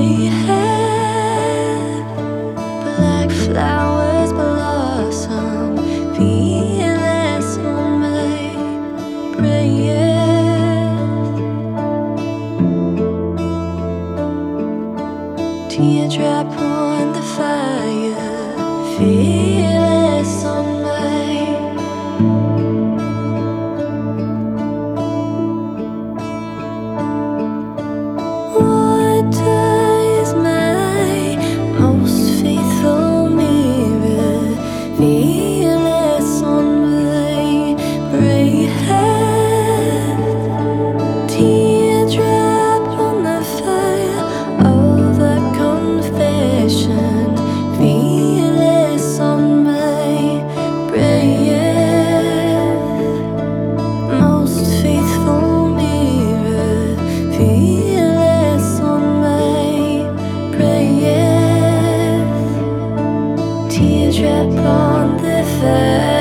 gray hair, black flowers blossom, fearless on my breath. Teardrop on the fire, fearless on my. Water is my most faithful mirror, fearless on my brave head. Teardrop on the fire of a confession, fearless on my brave. Most faithful mirror, fearless on my brave. Teardrop on the fire.